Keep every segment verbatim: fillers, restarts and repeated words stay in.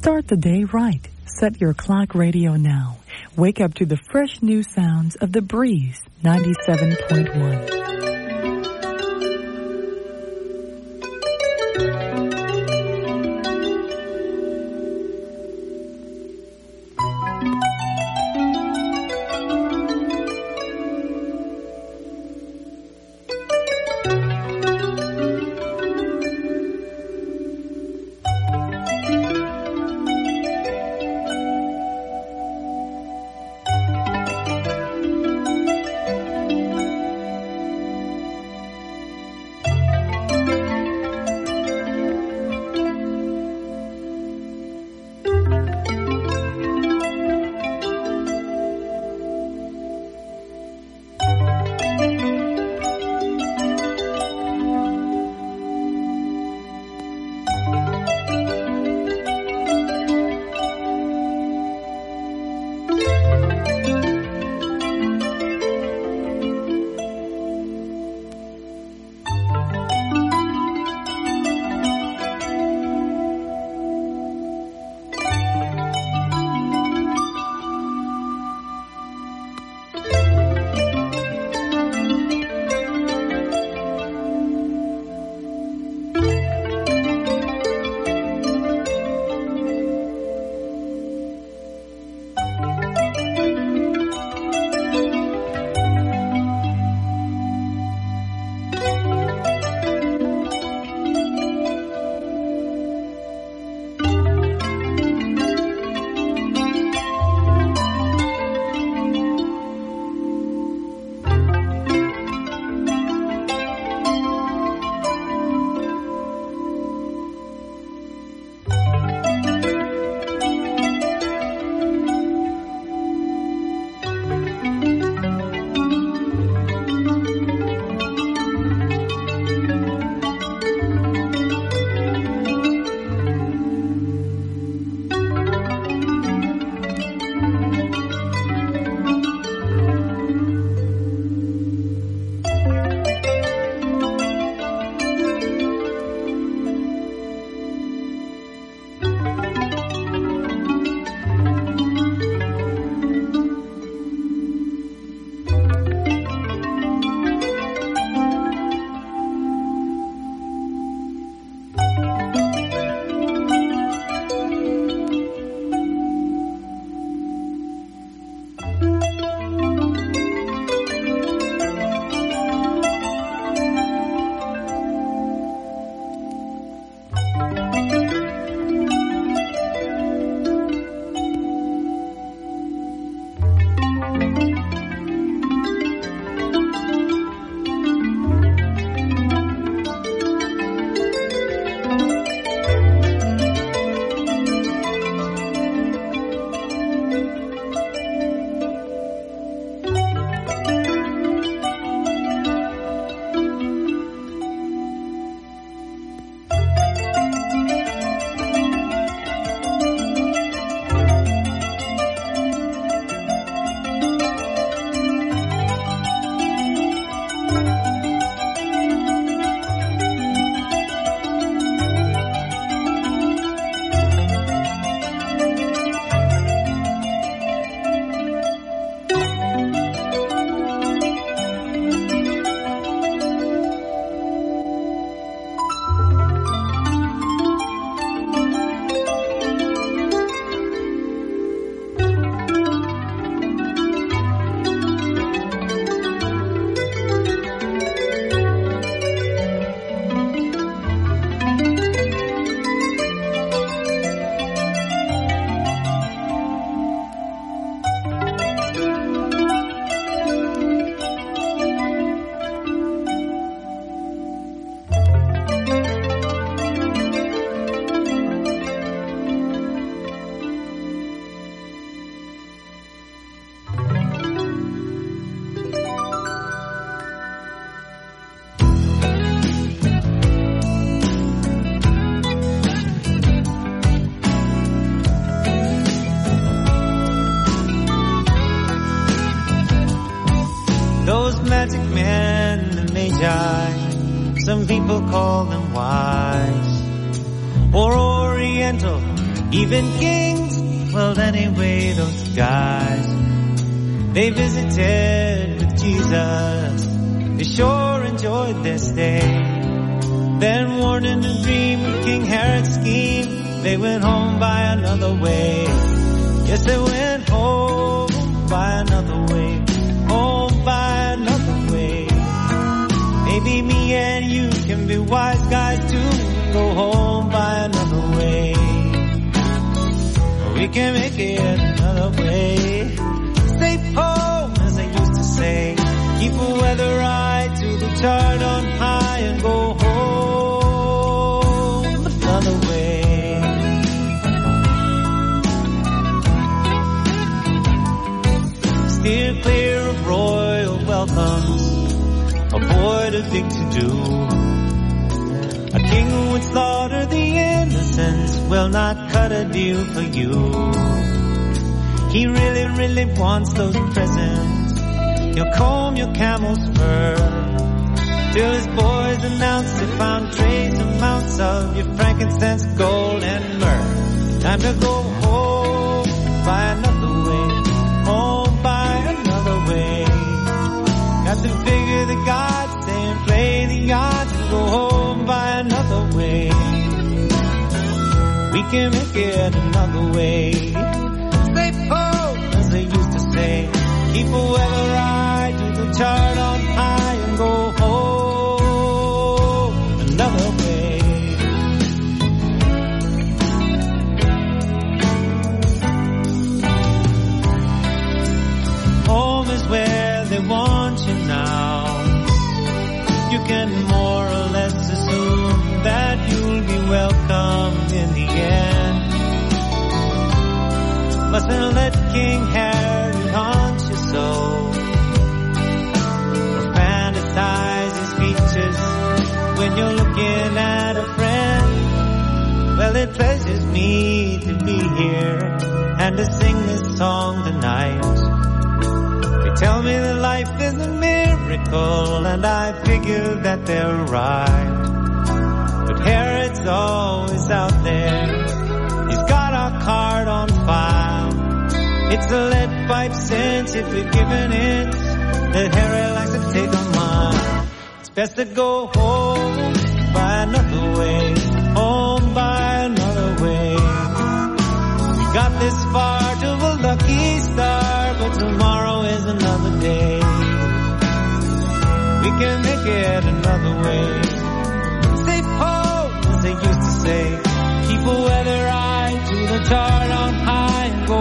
Start the day right. Set your clock radio now. Wake up to the fresh new sounds of The Breeze ninety-seven point one. magic men, the magi. Some people call them wise or oriental, even kings. Well, anyway, those guys, they visited with Jesus. They sure enjoyed their stay. Then, warned in a dream of King Herod's scheme, they went home by another way. Yes, they went home by another way. Home by another way. Maybe me and you can be wise guys too. Go home by another way. We can make it another way. Stay home, as I used to say. Keep the weather right to the chart on high and go home another way. Steer clear of royal welcomes. Avoid a big to-do. A king who would slaughter the innocents will not cut a deal for you. He really, really wants those presents. He'll comb your camel's fur till his boys announce they found trace amounts of your frankincense, gold, and myrrh. Time to go home by another way. Home by another way. Got to figure the gods saying play the odds and go home by another way. We can make it another way. Stay home, as they used to say. Keep the weather right to the chart on high and go home another way. Home is where they want you now. You can more or less assume that you'll be welcomed in the end. Mustn't let King Herod haunt your soul or fantasize his features when you're looking at a friend. Well, it pleasures me to be here and to sing this song tonight. They tell me that life is a miracle, and I figure that they're right. But Herod's always out there. He's got our card on file. It's a lead pipe cinch if you're giving it that Herod likes to take a mile. It's best to go home by another way. Home by another way. We got this far to a lucky star, but tomorrow is another day. We can make it another way. Stay home, as they used to say. Keep the weather right to the chart on high and go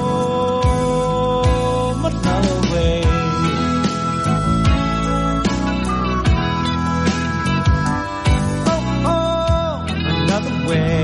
home another way. Go home another way.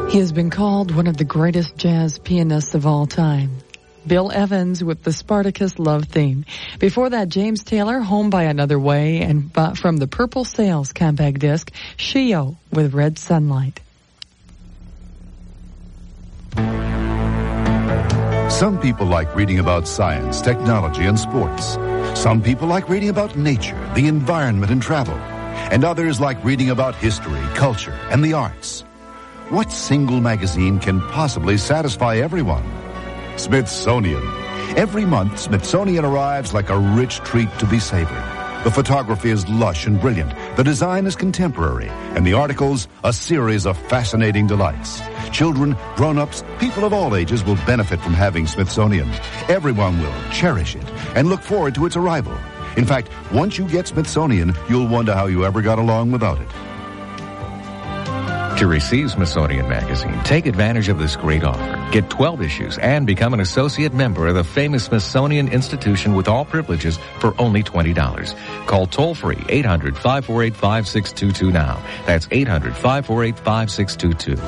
He has been called one of the greatest jazz pianists of all time. Bill Evans with the Spartacus love theme. Before that, James Taylor, Home by Another Way, and from the Purple Sails compact disc, Shio with Red Sunlight. Some people like reading about science, technology, and sports. Some people like reading about nature, the environment, and travel. And others like reading about history, culture, and the arts. What single magazine can possibly satisfy everyone? Smithsonian. Every month, Smithsonian arrives like a rich treat to be savored. The photography is lush and brilliant. The design is contemporary. And the articles, a series of fascinating delights. Children, grown-ups, people of all ages will benefit from having Smithsonian. Everyone will cherish it and look forward to its arrival. In fact, once you get Smithsonian, you'll wonder how you ever got along without it. To receive Smithsonian Magazine, take advantage of this great offer. Get twelve issues and become an associate member of the famous Smithsonian Institution with all privileges for only twenty dollars. Call toll-free eight hundred, five four eight, five six two two now. That's eight hundred, five four eight, five six two two.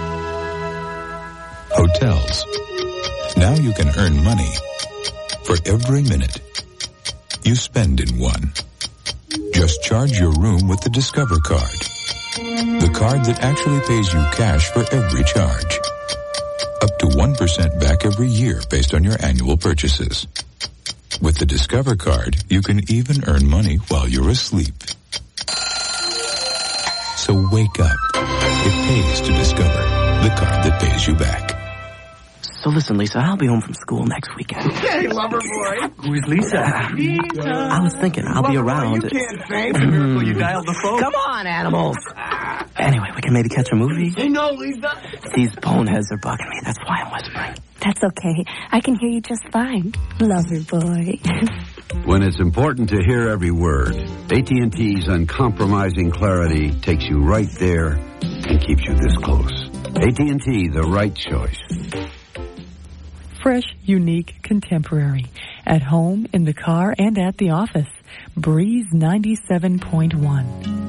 Hotels. Now you can earn money for every minute you spend in one. Just charge your room with the Discover card. The card that actually pays you cash for every charge. Up to one percent back every year based on your annual purchases. With the Discover card, you can even earn money while you're asleep. So wake up. It pays to Discover, the card that pays you back. So listen, Lisa, I'll be home from school next weekend. Hey, lover boy. Who is Lisa? Lisa. I was thinking, I'll lover be around. Boy, you can't say the miracle you dialed the phone. Come on, animals. Anyway, we can maybe catch a movie. Hey, no, Lisa. These boneheads are bugging me. That's why I'm whispering. That's okay. I can hear you just fine, lover boy. When it's important to hear every word, A T and T's uncompromising clarity takes you right there and keeps you this close. A T and T, the right choice. Fresh, unique, contemporary. At home, in the car, and at the office. Breeze ninety-seven point one.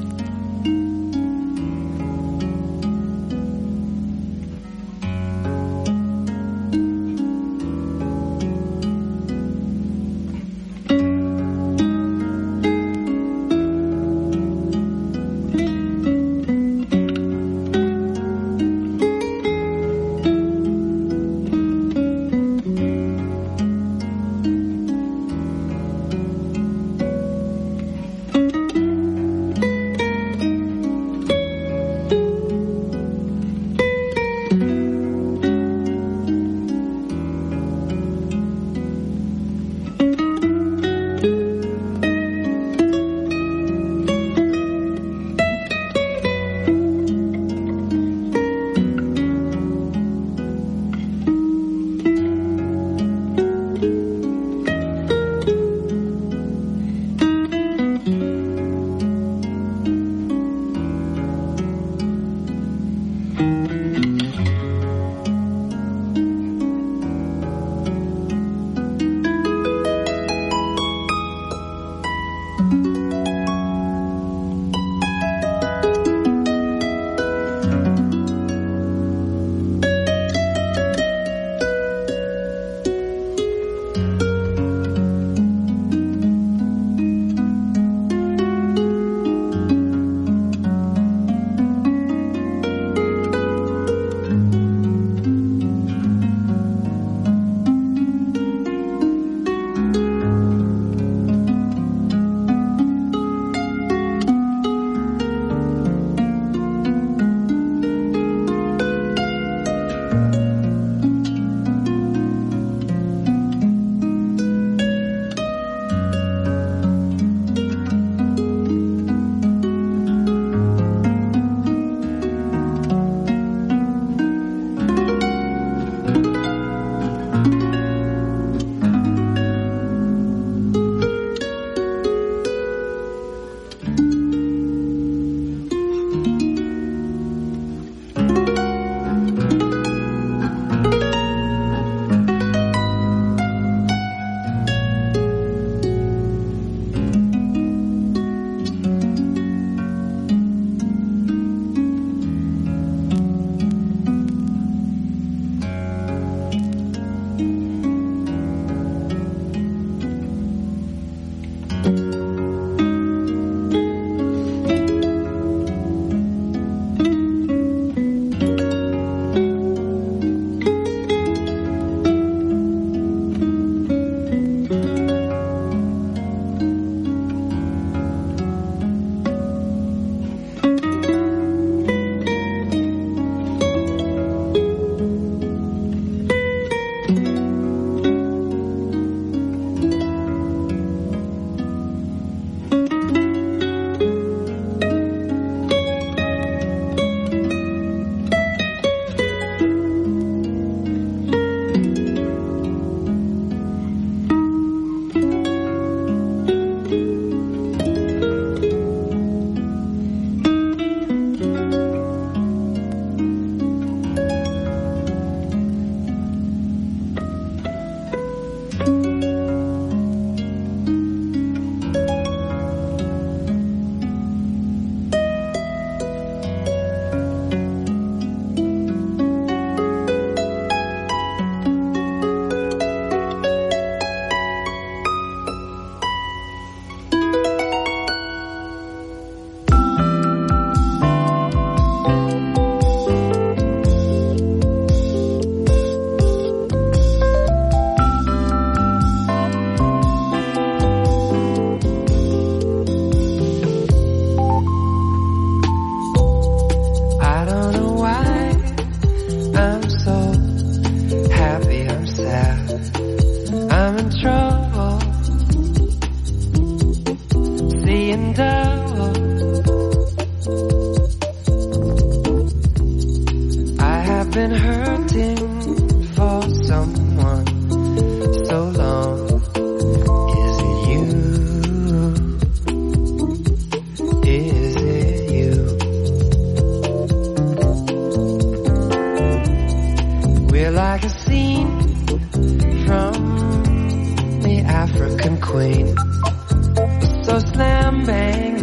queen. So slam bang,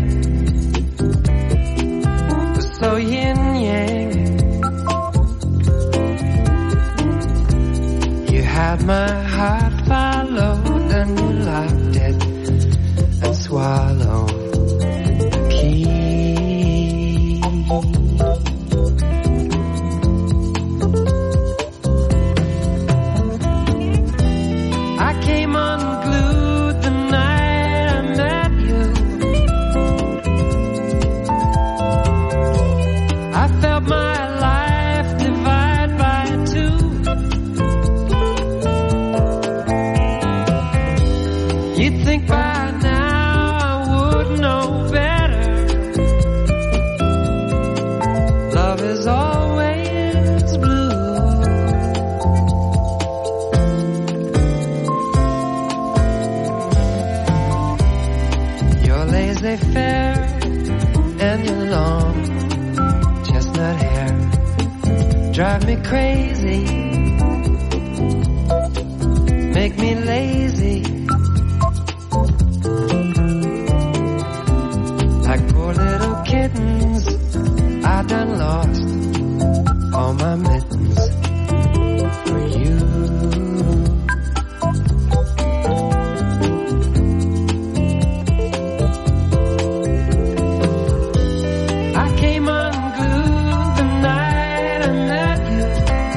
so yin yang. You had my heart followed and you locked it and swallowed the key. I came unglued the night I met you. I felt my life divide by two. You'd think by now I would know better. Love is always blue. You're laissez-faire and your long chestnut hair drive me crazy, make me lazy. Like poor little kittens, I done lost all my mittens for you. I came unglued the night I met you.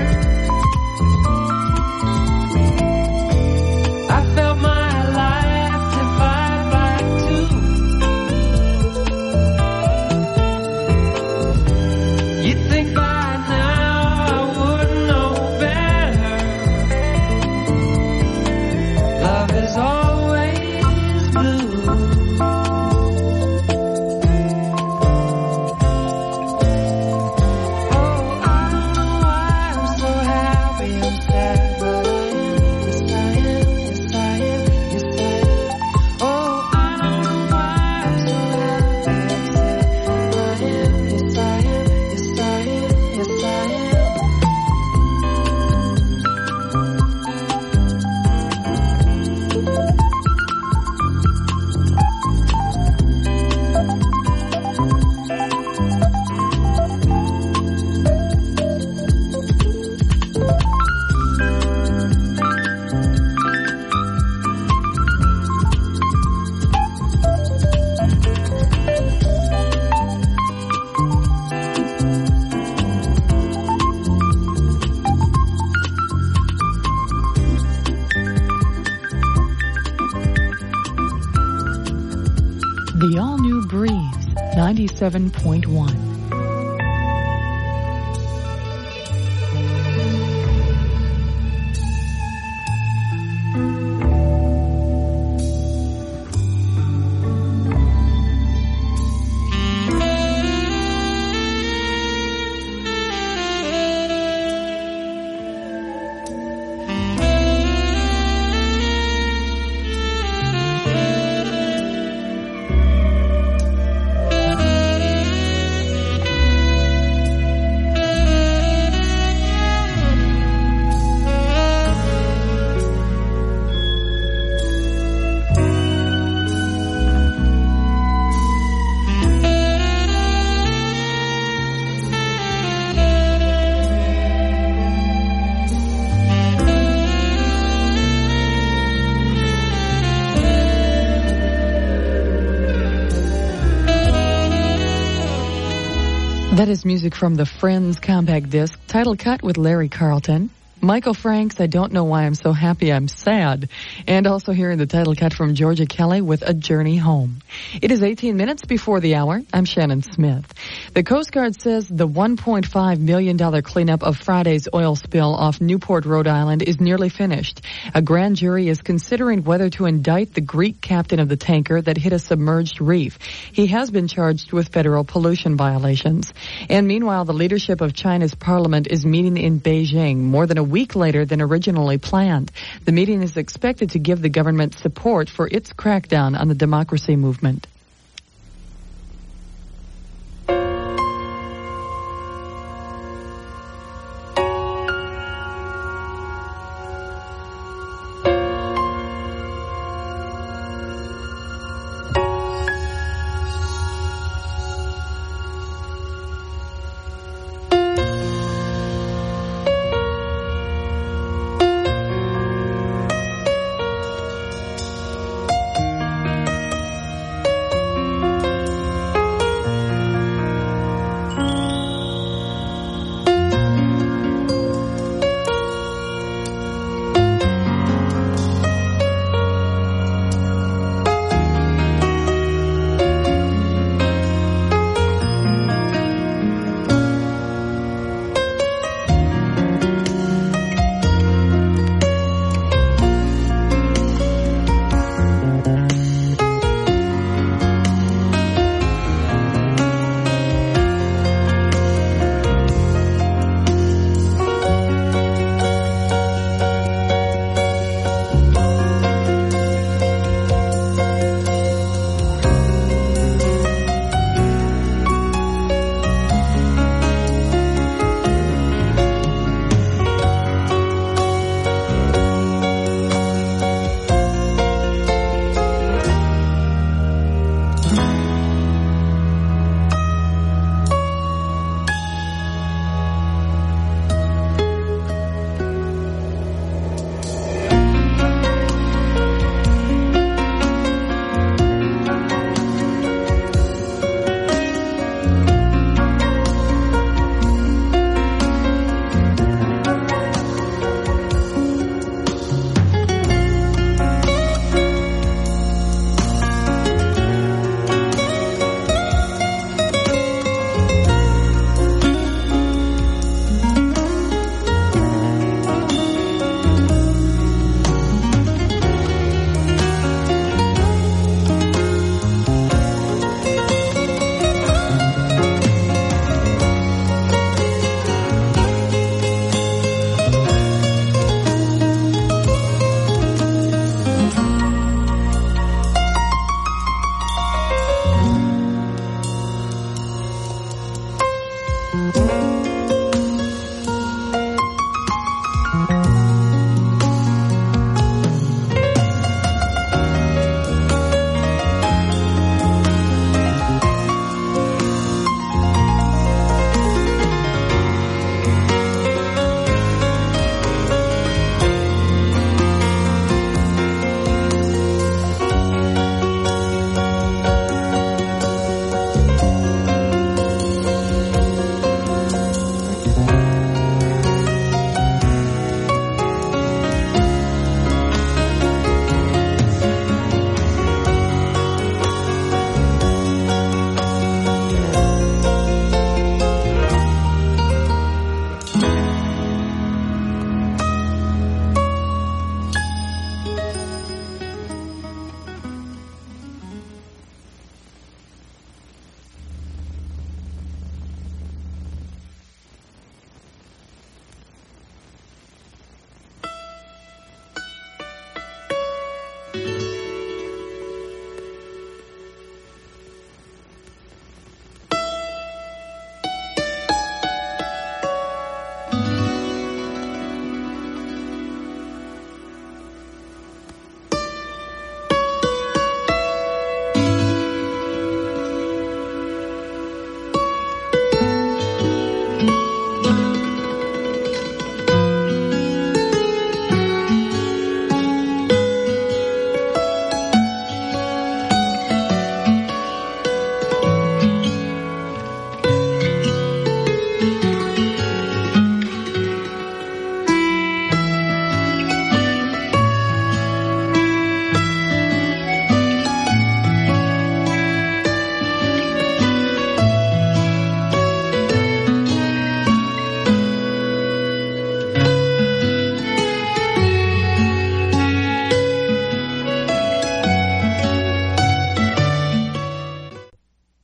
I felt my life divide by two. You'd think by now I would know better. Love is always blue. Oh, I don't know why I'm so happy, I'm sad, but I am. Yes, I am, yes, I am, yes, I am. Oh, I don't know why I'm so happy, I'm sad, but I am. Yes, I am, yes, I am, yes, I am. The all-new Breeze, ninety-seven point one. That is music from the Friends compact disc, title cut with Larry Carlton. Michael Franks, I Don't Know Why I'm So Happy I'm Sad. And also hearing the title cut from Georgia Kelly with A Journey Home. It is eighteen minutes before the hour. I'm Shannon Smith. The Coast Guard says the one point five million dollars cleanup of Friday's oil spill off Newport, Rhode Island is nearly finished. A grand jury is considering whether to indict the Greek captain of the tanker that hit a submerged reef. He has been charged with federal pollution violations. And meanwhile, the leadership of China's parliament is meeting in Beijing more than a week later than originally planned. The meeting is expected to give the government support for its crackdown on the democracy movement.